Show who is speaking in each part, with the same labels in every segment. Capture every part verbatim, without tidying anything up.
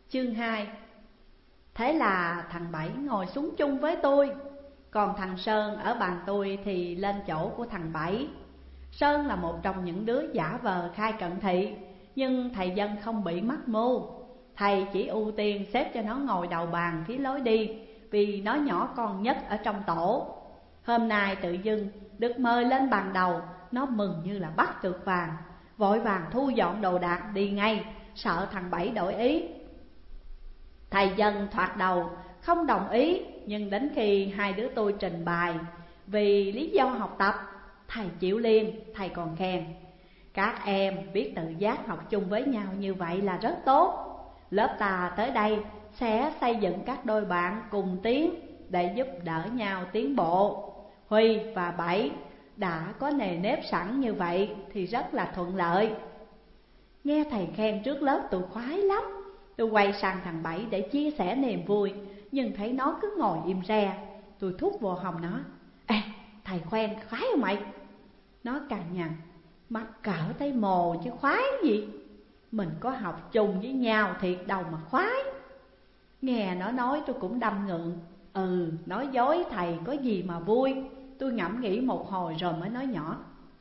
Speaker 1: Chương hai. Thế là thằng Bảy ngồi xuống chung với tôi, còn thằng Sơn ở bàn tôi thì lên chỗ của thằng Bảy. Sơn là một trong những đứa giả vờ khai cận thị, nhưng thầy Dân không bị mắc mưu. Thầy chỉ ưu tiên xếp cho nó ngồi đầu bàn phía lối đi, vì nó nhỏ con nhất ở trong tổ. Hôm nay tự dưng được mời lên bàn đầu, nó mừng như là bắt được vàng, vội vàng thu dọn đồ đạc đi ngay, sợ thằng Bảy đổi ý. Thầy Dân thoạt đầu không đồng ý, nhưng đến khi hai đứa tôi trình bày vì lý do học tập, thầy chịu liền. Thầy còn khen: các em biết tự giác học chung với nhau như vậy là rất tốt. Lớp ta tới đây sẽ xây dựng các đôi bạn cùng tiến để giúp đỡ nhau tiến bộ. Huy và Bảy đã có nề nếp sẵn như vậy thì rất là thuận lợi. Nghe thầy khen trước lớp tôi khoái lắm. Tôi quay sang thằng Bảy để chia sẻ niềm vui, nhưng thấy nó cứ ngồi im re. Tôi thúc vô hông nó: Ê, thầy khoen khoái không mày? Nó cằn nhằn: mắc cỡ thấy mồ chứ khoái gì. Mình có học chung với nhau thiệt đâu mà khoái. Nghe nó nói tôi cũng đâm ngượng. Ừ, nói dối thầy có gì mà vui. Tôi ngẫm nghĩ một hồi rồi mới nói nhỏ: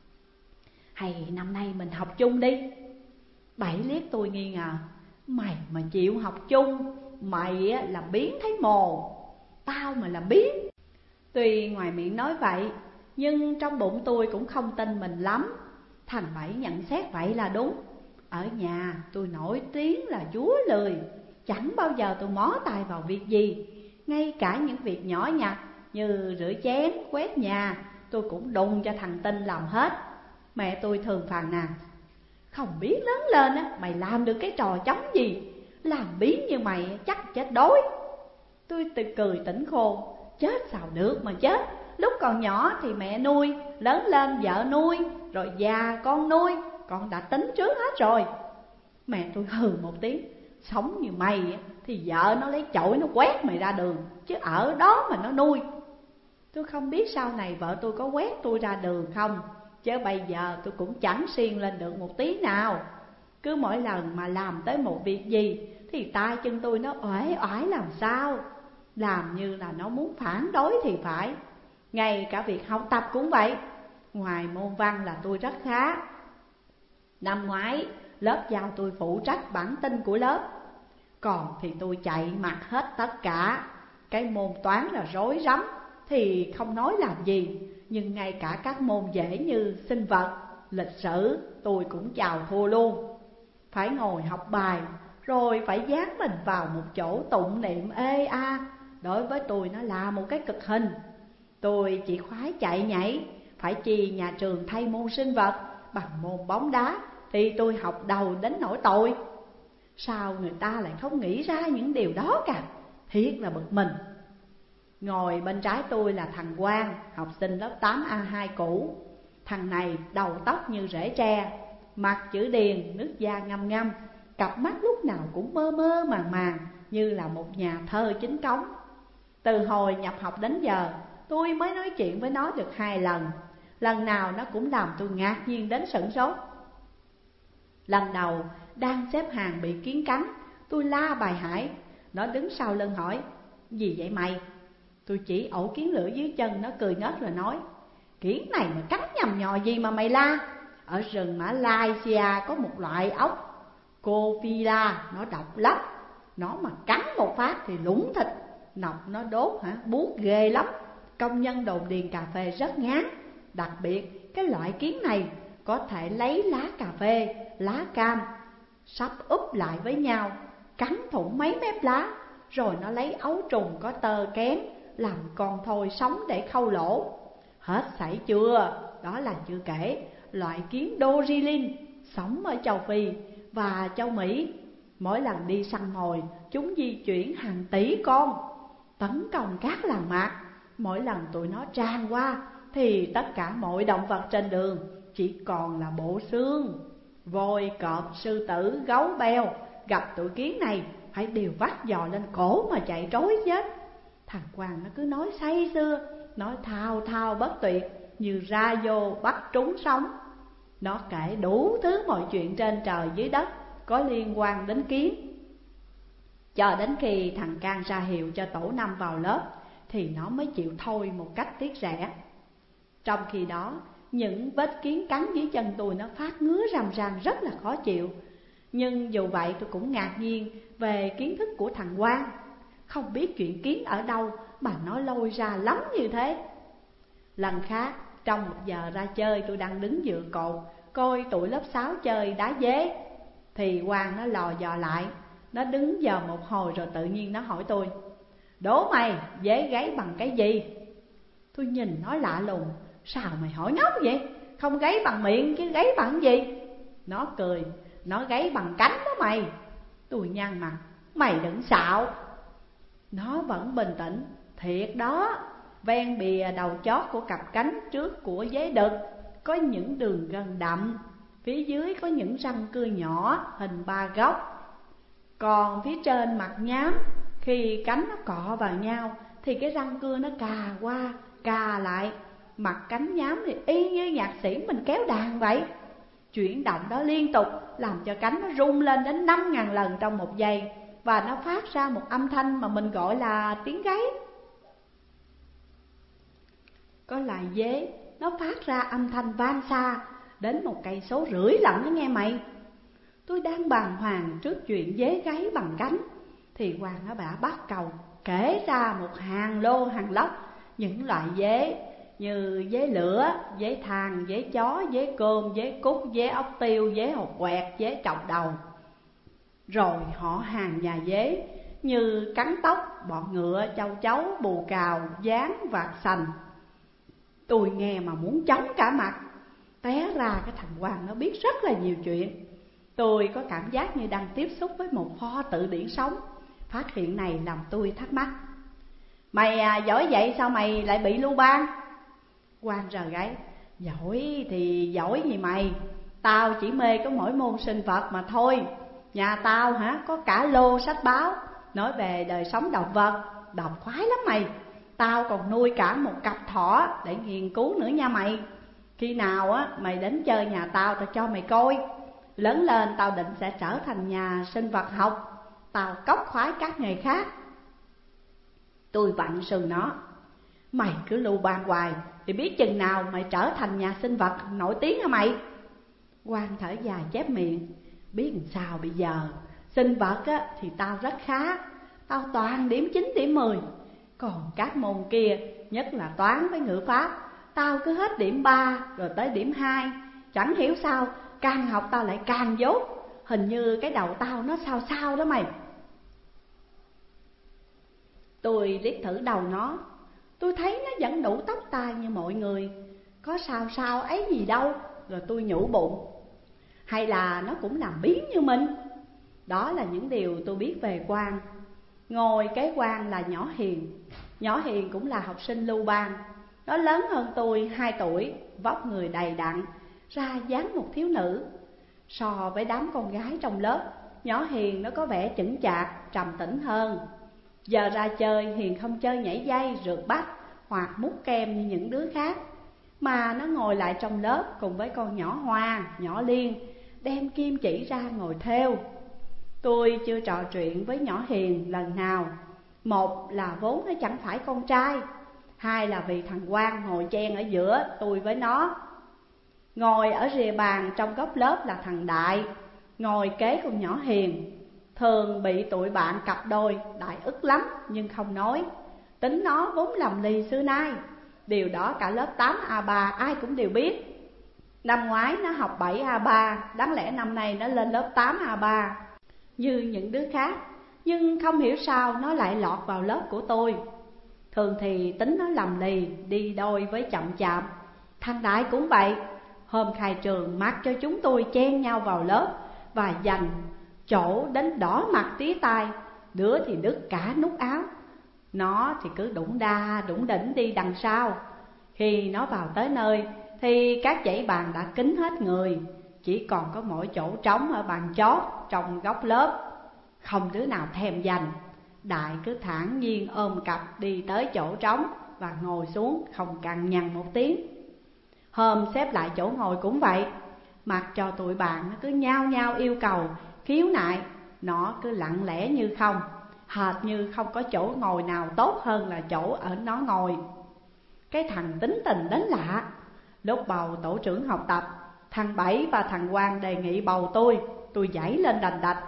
Speaker 1: hay năm nay mình học chung đi. Bảy liếc tôi nghi ngờ: mày mà chịu học chung, mày là biến thấy mồ, tao mà làm biến. Tuy ngoài miệng nói vậy, nhưng trong bụng tôi cũng không tin mình lắm. Thằng Bảy nhận xét vậy là đúng. Ở nhà tôi nổi tiếng là chúa lười, chẳng bao giờ tôi mó tay vào việc gì. Ngay cả những việc nhỏ nhặt như rửa chén, quét nhà, tôi cũng đùng cho thằng Tinh làm hết. Mẹ tôi thường phàn nàn: không biết lớn lên á, mày làm được cái trò chống gì, làm biến như mày chắc chết đói. Tôi tự cười tỉnh khô: chết sao được mà chết. Lúc còn nhỏ thì mẹ nuôi, lớn lên vợ nuôi, rồi già con nuôi, con đã tính trước hết rồi. Mẹ tôi hừ một tiếng: sống như mày thì vợ nó lấy chổi nó quét mày ra đường, chứ ở đó mà nó nuôi. Tôi không biết sau này vợ tôi có quét tôi ra đường không, chứ bây giờ tôi cũng chẳng xiên lên được một tí nào. Cứ mỗi lần mà làm tới một việc gì thì tay chân tôi nó uể oải làm sao, làm như là nó muốn phản đối thì phải. Ngay cả việc học tập cũng vậy. Ngoài môn văn là tôi rất khá. Năm ngoái lớp giao tôi phụ trách bản tin của lớp, còn thì tôi chạy mặt hết tất cả. Cái môn toán là rối rắm thì không nói làm gì, nhưng ngay cả các môn dễ như sinh vật, lịch sử tôi cũng chào thua luôn. Phải ngồi học bài rồi phải dán mình vào một chỗ tụng niệm ê a, đối với tôi nó là một cái cực hình. Tôi chỉ khoái chạy nhảy. Phải chi nhà trường thay môn sinh vật bằng môn bóng đá thì tôi học đầu đến nỗi tội. Sao người ta lại không nghĩ ra những điều đó cả, thiệt là bực mình. Ngồi bên trái tôi là thằng Quang, học sinh lớp tám A hai cũ. Thằng này đầu tóc như rễ tre, mặt chữ điền, nước da ngăm ngăm, cặp mắt lúc nào cũng mơ mơ màng màng như là một nhà thơ chính cống. Từ hồi nhập học đến giờ, tôi mới nói chuyện với nó được hai lần. Lần nào nó cũng làm tôi ngạc nhiên đến sửng sốt. Lần đầu đang xếp hàng bị kiến cắn, tôi la bài hải. Nó đứng sau lưng hỏi: gì vậy mày? Tôi chỉ ổ kiến lửa dưới chân. Nó cười ngất rồi nói: kiến này mà cắn nhầm nhò gì mà mày la? Ở rừng Malaysia có một loại ốc Cophila, nó độc lắm. Nó mà cắn một phát thì lủng thịt, nọc nó đốt hả, buốt ghê lắm. Công nhân đồn điền cà phê rất ngán. Đặc biệt cái loại kiến này có thể lấy lá cà phê, lá cam sắp úp lại với nhau, cắn thủng mấy mép lá, rồi nó lấy ấu trùng có tơ kém làm con thôi sống để khâu lỗ. Hết sảy chưa? Đó là chưa kể loại kiến Dorilin sống ở châu Phi và châu Mỹ. Mỗi lần đi săn mồi, chúng di chuyển hàng tỷ con, tấn công các làng mạc. Mỗi lần tụi nó tràn qua thì tất cả mọi động vật trên đường chỉ còn là bộ xương. Voi, cọp, sư tử, gấu, beo gặp tụi kiến này phải đều vắt giò lên cổ mà chạy trối chết. Thằng Quang nó cứ nói say sưa, nói thao thao bất tuyệt như ra vô bắt trúng sống. Nó kể đủ thứ mọi chuyện trên trời dưới đất có liên quan đến kiến. Cho đến khi thằng Can ra hiệu cho tổ năm vào lớp thì nó mới chịu thôi một cách tiếc rẻ. Trong khi đó, những vết kiến cắn dưới chân tôi nó phát ngứa rằm rằm rất là khó chịu. Nhưng dù vậy tôi cũng ngạc nhiên về kiến thức của thằng Quang. Không biết chuyện kiến ở đâu mà nó lôi ra lắm như thế. Lần khác, trong một giờ ra chơi tôi đang đứng dựa cột coi tụi lớp sáu chơi đá dế, thì Quang nó lò dò lại. Nó đứng giờ một hồi rồi tự nhiên nó hỏi tôi: "Đố mày, dế gáy bằng cái gì?" Tôi nhìn nó lạ lùng: "Sao mày hỏi ngốc vậy? Không gáy bằng miệng chứ gáy bằng gì?" Nó cười: "Nó gáy bằng cánh đó mày." Tôi nhăn mặt: "Mày đừng xạo." Nó vẫn bình tĩnh: "Thiệt đó, ven bìa đầu chót của cặp cánh trước của dế đực có những đường gân đậm, phía dưới có những răng cưa nhỏ hình ba góc. Còn phía trên mặt nhám, khi cánh nó cọ vào nhau thì cái răng cưa nó cà qua cà lại. Mặt cánh nhám thì y như nhạc sĩ mình kéo đàn vậy. Chuyển động đó liên tục làm cho cánh nó rung lên đến năm ngàn lần trong một giây, và nó phát ra một âm thanh mà mình gọi là tiếng gáy. Có loài dế nó phát ra âm thanh vang xa đến một cây số rưỡi lận đó nghe mày." Tôi đang bàng hoàng trước chuyện dế gáy bằng cánh thì Hoàng nó bả bắt cầu kể ra một hàng lô hàng lóc những loại dế như dế lửa, dế than, dế chó, dế cơm, dế cút, dế ốc tiêu, dế hột quẹt, dế trọc đầu. Rồi họ hàng nhà dế như cắn tóc, bọ ngựa, châu chấu, bù cào, gián, vạc sành. Tôi nghe mà muốn chóng cả mặt. Té ra cái thằng Hoàng nó biết rất là nhiều chuyện. Tôi có cảm giác như đang tiếp xúc với một kho tự điển sống. Phát hiện này làm tôi thắc mắc: "Mày à, giỏi vậy sao mày lại bị lưu ban?" Quang rờ gáy: "Giỏi thì giỏi gì mày, tao chỉ mê có mỗi môn sinh vật mà thôi. Nhà tao hả có cả lô sách báo nói về đời sống động vật, đọc khoái lắm mày. Tao còn nuôi cả một cặp thỏ để nghiên cứu nữa nha mày. Khi nào á mày đến chơi nhà tao tao cho mày coi. Lớn lên tao định sẽ trở thành nhà sinh vật học. Tao cóc khoái các nghề khác." Tôi vặn sườn nó: "Mày cứ lưu ban hoài thì biết chừng nào mày trở thành nhà sinh vật nổi tiếng hả mày?" Quang thở dài chép miệng: "Biết làm sao bây giờ, sinh vật á, thì tao rất khá. Tao toàn điểm chín điểm mười. Còn các môn kia, nhất là toán với ngữ pháp, tao cứ hết điểm ba rồi tới điểm hai. Chẳng hiểu sao càng học tao lại càng dốt. Hình như cái đầu tao nó sao sao đó mày." Tôi liếc thử đầu nó. Tôi thấy nó vẫn đủ tóc tai như mọi người, có sao sao ấy gì đâu. Rồi tôi nhủ bụng: hay là nó cũng làm biến như mình. Đó là những điều tôi biết về Quang. Ngồi kế Quang là Nhỏ Hiền. Nhỏ Hiền cũng là học sinh lưu ban. Nó lớn hơn tôi hai tuổi, vóc người đầy đặn, ra dáng một thiếu nữ. So với đám con gái trong lớp, Nhỏ Hiền nó có vẻ chững chạc, trầm tĩnh hơn. Giờ ra chơi Hiền không chơi nhảy dây, rượt bắt hoặc múc kem như những đứa khác, mà nó ngồi lại trong lớp cùng với con nhỏ Hoa, nhỏ Liên, đem kim chỉ ra ngồi thêu. Tôi chưa trò chuyện với Nhỏ Hiền lần nào. Một là vốn nó chẳng phải con trai, hai là vì thằng Quang ngồi chen ở giữa tôi với nó. Ngồi ở rìa bàn trong góc lớp là thằng Đại, ngồi kế con Nhỏ Hiền. Thường bị tụi bạn cặp đôi Đại ức lắm nhưng không nói. Tính nó vốn lầm lì xưa nay, điều đó cả lớp tám A ba ai cũng đều biết. Năm ngoái nó học bảy A ba, đáng lẽ năm nay nó lên lớp tám A ba như những đứa khác. Nhưng không hiểu sao nó lại lọt vào lớp của tôi. Thường thì tính nó lầm lì, đi đôi với chậm chạp. Thằng Đại cũng vậy. Hôm khai trường mặc cho chúng tôi chen nhau vào lớp và giành chỗ đến đỏ mặt tía tai. Đứa thì đứt cả nút áo, nó thì cứ đủng đa đủng đỉnh đi đằng sau. Khi nó vào tới nơi thì các dãy bàn đã kín hết người, chỉ còn có mỗi chỗ trống ở bàn chót trong góc lớp. Không đứa nào thèm giành. Đại cứ thản nhiên ôm cặp đi tới chỗ trống và ngồi xuống không cằn nhằn một tiếng. Hôm xếp lại chỗ ngồi cũng vậy. Mặc cho tụi bạn nó cứ nhao nhao yêu cầu, khiếu nại, nó cứ lặng lẽ như không. hệt như không có chỗ ngồi nào tốt hơn là chỗ ở nó ngồi. Cái thằng tính tình đến lạ. Lúc bầu tổ trưởng học tập, thằng Bảy và thằng Quang đề nghị bầu tôi. Tôi giãy lên đành đạch: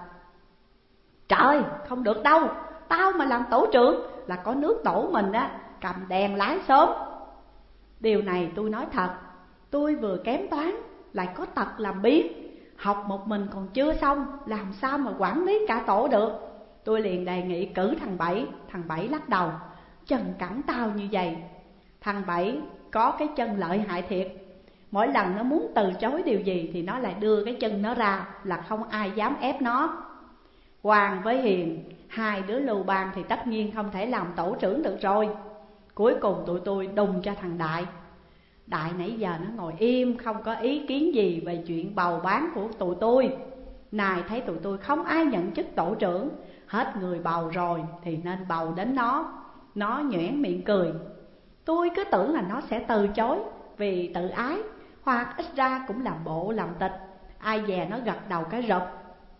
Speaker 1: trời, không được đâu, tao mà làm tổ trưởng là có nước tổ mình á cầm đèn lái sớm. Điều này tôi nói thật, tôi vừa kém toán lại có tật làm biếng, học một mình còn chưa xong, làm sao mà quản lý cả tổ được. Tôi liền đề nghị cử thằng Bảy. Thằng Bảy lắc đầu: chân cẳng tao như vậy. Thằng Bảy có cái chân lợi hại thiệt, mỗi lần nó muốn từ chối điều gì thì nó lại đưa cái chân nó ra, là không ai dám ép nó. Hoàng với Hiền, hai đứa lưu ban thì tất nhiên không thể làm tổ trưởng được rồi. Cuối cùng tụi tôi đùng cho thằng Đại. Đại nãy giờ nó ngồi im, không có ý kiến gì về chuyện bầu bán của tụi tôi. Này thấy tụi tôi không ai nhận chức tổ trưởng, hết người bầu rồi thì nên bầu đến nó. Nó nhoẻn miệng cười. Tôi cứ tưởng là nó sẽ từ chối vì tự ái, hoặc ít ra cũng làm bộ làm tịch. Ai dè nó gật đầu cái rụp: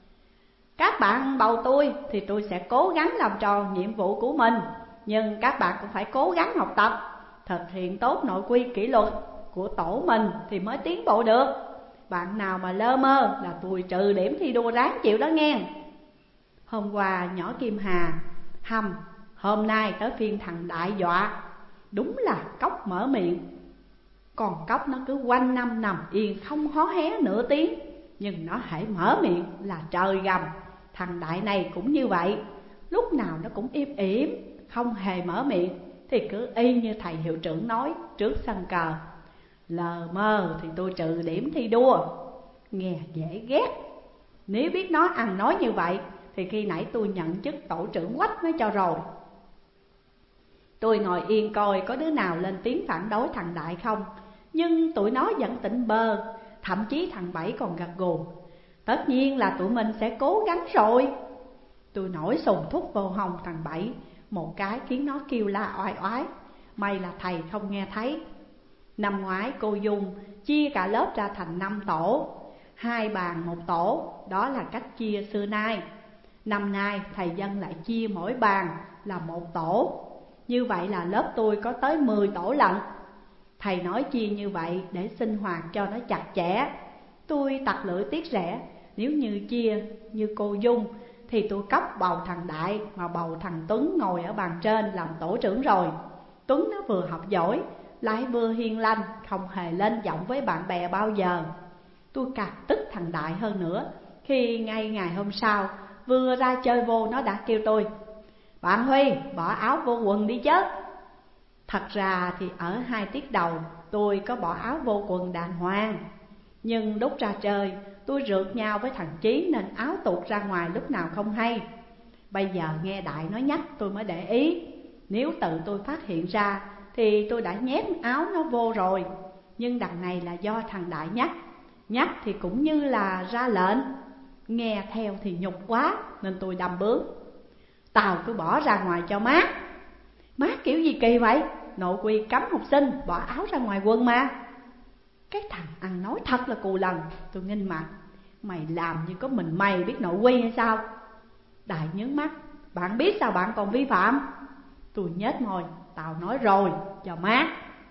Speaker 1: các bạn bầu tôi thì tôi sẽ cố gắng làm tròn nhiệm vụ của mình, nhưng các bạn cũng phải cố gắng học tập, thực hiện tốt nội quy kỷ luật của tổ mình thì mới tiến bộ được. Bạn nào mà lơ mơ là tôi trừ điểm thi đua, ráng chịu đó nghe. Hôm qua nhỏ Kim Hà hầm, hôm nay tới phiên thằng Đại dọa. Đúng là cóc mở miệng, còn cóc nó cứ quanh năm nằm yên không hó hé nửa tiếng, nhưng nó hãy mở miệng là trời gầm. Thằng Đại này cũng như vậy, lúc nào nó cũng im ỉm, không hề mở miệng, thì cứ y như thầy hiệu trưởng nói trước sân cờ: lờ mơ thì tôi trừ điểm thi đua. Nghe dễ ghét. Nếu biết nó ăn nói như vậy thì khi nãy tôi nhận chức tổ trưởng quách nó cho rồi. Tôi ngồi yên coi có đứa nào lên tiếng phản đối thằng Đại không, nhưng tụi nó vẫn tỉnh bơ. Thậm chí thằng Bảy còn gật gù: tất nhiên là tụi mình sẽ cố gắng rồi. Tôi nổi sùng thúc vô hông thằng Bảy một cái khiến nó kêu la oai oái. May là thầy không nghe thấy. Năm ngoái cô Dung chia cả lớp ra thành năm tổ, hai bàn một tổ, đó là cách chia xưa nay. Năm nay thầy Dân lại chia mỗi bàn là một tổ, như vậy là lớp tôi có tới mười tổ lận. Thầy nói chia như vậy để sinh hoạt cho nó chặt chẽ. Tôi tặc lưỡi tiếc rẻ, nếu như chia như cô Dung thì tôi cóc bầu thằng Đại mà bầu thằng Tuấn ngồi ở bàn trên làm tổ trưởng rồi. Tuấn nó vừa học giỏi lại vừa hiền lành, không hề lên giọng với bạn bè bao giờ. Tôi càng tức thằng Đại hơn nữa khi ngay ngày hôm sau vừa ra chơi vô nó đã kêu tôi: bạn Huy, bỏ áo vô quần đi chứ. Thật ra thì ở hai tiết đầu tôi có bỏ áo vô quần đàng hoàng, nhưng lúc ra chơi tôi rượt nhau với thằng Chí nên áo tuột ra ngoài lúc nào không hay. Bây giờ nghe Đại nói nhắc tôi mới để ý, nếu tự tôi phát hiện ra thì tôi đã nhét áo nó vô rồi. Nhưng đằng này là do thằng Đại nhắc, nhắc thì cũng như là ra lệnh, nghe theo thì nhục quá nên tôi đâm bướng: tao cứ bỏ ra ngoài cho mát. Mát kiểu gì kỳ vậy? Nội quy cấm học sinh bỏ áo ra ngoài quần mà. Cái thằng ăn nói thật là cù lần. Tôi nghinh mặt: mày làm như có mình mày biết nội quy hay sao? Đại nhướng mắt: bạn biết sao bạn còn vi phạm? Tôi nhếch môi: tao nói rồi, cho mát.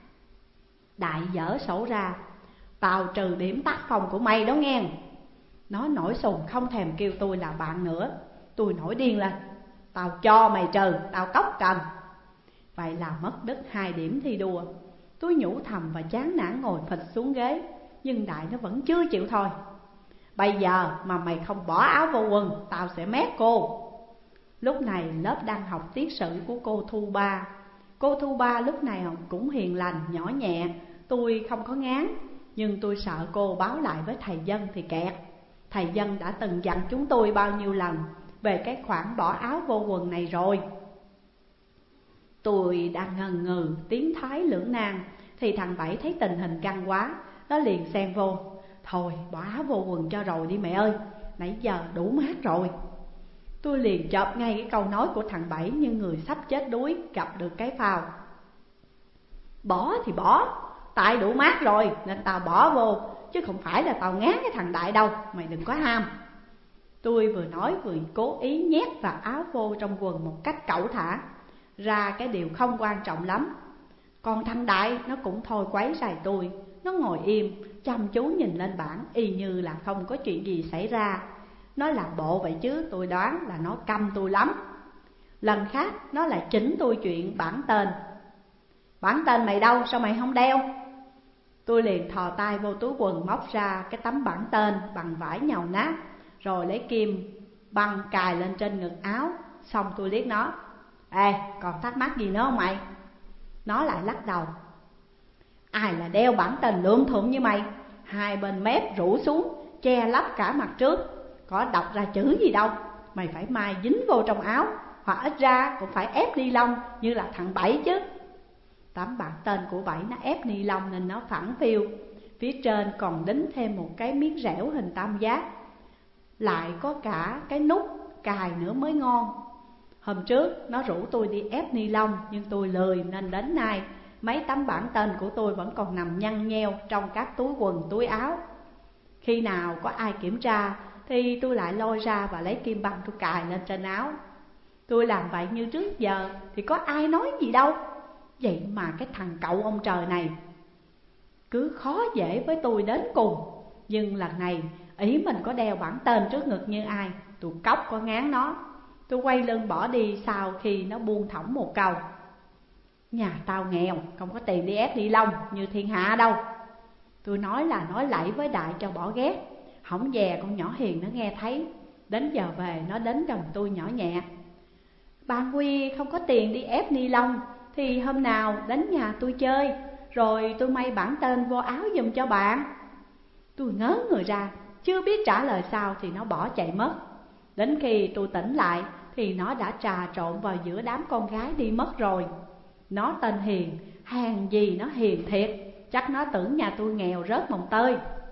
Speaker 1: Đại dở sổ ra: tao trừ điểm tác phong của mày đó nghe. Nó nổi sùng không thèm kêu tôi là bạn nữa. Tôi nổi điên lên: tao cho mày trừ, tao cóc cần. Vậy là mất đứt hai điểm thi đua. Tôi nhủ thầm và chán nản ngồi phịch xuống ghế, nhưng Đại nó vẫn chưa chịu thôi: bây giờ mà mày không bỏ áo vô quần, tao sẽ mét cô. Lúc này lớp đang học tiết sử của cô Thu Ba. Cô Thu Ba lúc này cũng hiền lành, nhỏ nhẹ. Tôi không có ngán, nhưng tôi sợ cô báo lại với thầy Dân thì kẹt. Thầy Dân đã từng dặn chúng tôi bao nhiêu lần về cái khoản bỏ áo vô quần này rồi. Tôi đang ngần ngừ tiến thái lưỡng nan thì thằng Bảy thấy tình hình căng quá, nó liền xen vô: thôi bỏ áo vô quần cho rồi đi mẹ ơi, nãy giờ đủ mát rồi. Tôi liền chộp ngay cái câu nói của thằng Bảy như người sắp chết đuối gặp được cái phao: bỏ thì bỏ, tại đủ mát rồi nên tao bỏ vô, chứ không phải là tao ngán cái thằng Đại đâu, mày đừng có ham. Tôi vừa nói vừa cố ý nhét vạt áo vô trong quần một cách cẩu thả, ra cái điều không quan trọng lắm. Còn thằng Đại nó cũng thôi quấy rầy tôi. Nó ngồi im, chăm chú nhìn lên bảng y như là không có chuyện gì xảy ra. Nó làm bộ vậy chứ tôi đoán là nó căm tôi lắm. Lần khác nó lại chỉnh tôi chuyện bảng tên. Bảng tên mày đâu, sao mày không đeo? Tôi liền thò tay vô túi quần móc ra cái tấm bảng tên bằng vải nhàu nát, rồi lấy kim băng cài lên trên ngực áo. Xong tôi liếc nó: Ê, còn thắc mắc gì nữa không mày? Nó lại lắc đầu: Ai là đeo bảng tên lượm thượm như mày, hai bên mép rũ xuống, che lấp cả mặt trước, có đọc ra chữ gì đâu. Mày phải mai dính vô trong áo, hoặc ít ra cũng phải ép ni lông như là thằng Bảy chứ. Tấm bảng tên của Bảy nó ép ni lông nên nó phẳng phiu. Phía trên còn đính thêm một cái miếng rẻo hình tam giác, lại có cả cái nút cài nữa mới ngon. Hôm trước nó rủ tôi đi ép ni lông, nhưng tôi lười nên đến nay mấy tấm bảng tên của tôi vẫn còn nằm nhăn nheo trong các túi quần túi áo. Khi nào có ai kiểm tra thì tôi lại lôi ra và lấy kim băng tôi cài lên trên áo. Tôi làm vậy như trước giờ thì có ai nói gì đâu. Vậy mà cái thằng cậu ông trời này cứ khó dễ với tôi đến cùng. Nhưng lần này ý mình có đeo bảng tên trước ngực như ai, tôi cóc có ngán nó. Tôi quay lưng bỏ đi sau khi nó buông thõng một câu: Nhà tao nghèo, không có tiền đi ép ni lông như thiên hạ đâu. Tôi nói là nói lẫy với Đại cho bỏ ghét, hổng dè con nhỏ Hiền nó nghe thấy. Đến giờ về nó đến gần tôi nhỏ nhẹ: Bạn Quy không có tiền đi ép ni lông thì hôm nào đến nhà tôi chơi, rồi tôi may bảng tên vô áo giùm cho bạn. Tôi ngớ người ra, chưa biết trả lời sao thì nó bỏ chạy mất. Đến khi tôi tỉnh lại thì nó đã trà trộn vào giữa đám con gái đi mất rồi. Nó tên Hiền, hèn gì nó hiền thiệt, chắc nó tưởng nhà tôi nghèo rớt mồng tơi.